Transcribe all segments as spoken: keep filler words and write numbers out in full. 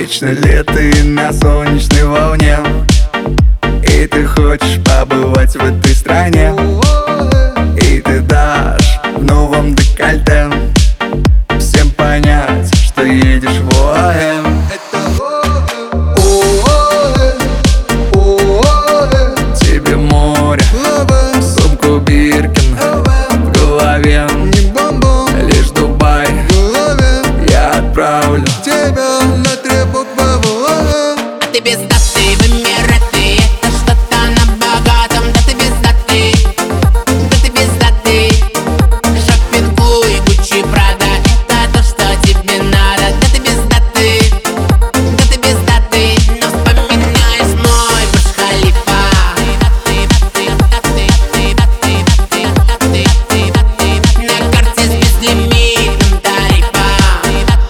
Вечно ли ты на солнечной волне, и ты хочешь побывать в этой стране, и ты дашь в новом декольте всем понять, что едешь в Оаэ. Тебе море, сумку Биркин в голове, лишь Дубай я отправлю тебя на три буквы в Оаэ. Ты без даты в Эмираты, это что-то на богатом. Да ты без даты, да ты без даты. Шоппинг Луи, Гуччи, Прада, это то, что тебе надо. Да ты без даты, да ты без даты. Но вспоминаешь мой Бурдж-Халифа. На карте с безлимитным тарифом.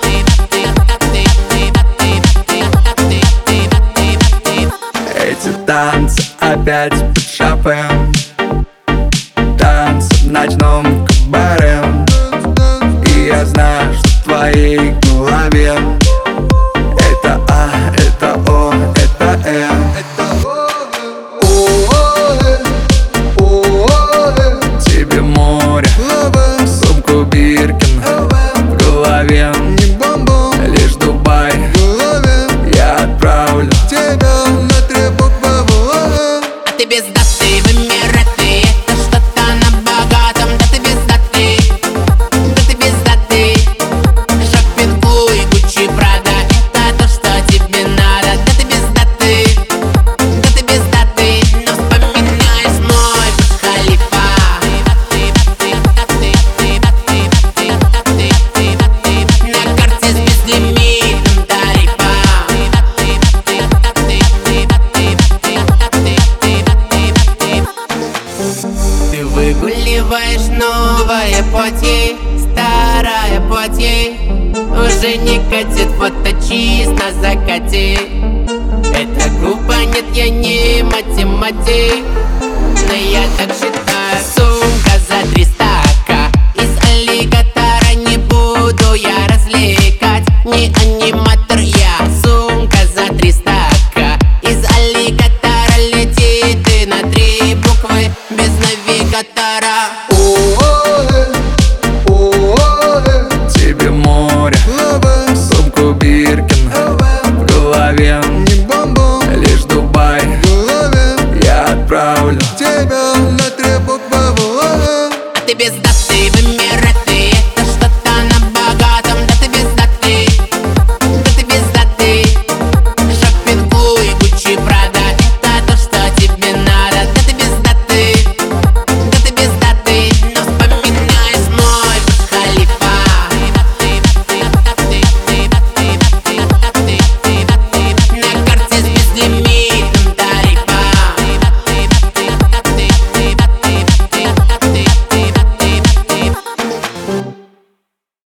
Эти танцы опять под шопен, танцы в ночном кабаре. И я знаю, что в твоей голове это А, это О, это Э. Тебе море, сумку Биркин в голове, лишь Дубай я отправлю тебя на три буквы в Оаэ. Ты без даты в Эмираты, это что-то на богатом. Да ты без даты, да ты без даты. Шоппинг Луи, Гуччи, Прада, это то, что тебе надо. Да ты без даты, да ты без даты. Но вспоминаешь мой Бурдж-Халифа. На карте с безлимитным тарифом. Ты выгуливаешь новое платье, старое платье уже не катит, фото чисто закати. Это глупо, нет, я не математик, но я так считаю. Сумка за триста ка из аллигатора, не буду я развлекать, не аниматор я. Сумка за триста ка из аллигатора, лети ты на три буквы без навигатора. Тебе море, сумку Биркин в голове, лишь Дубай я отправлю тебя на три буквы в Оаэ. Ты без даты в Эмираты,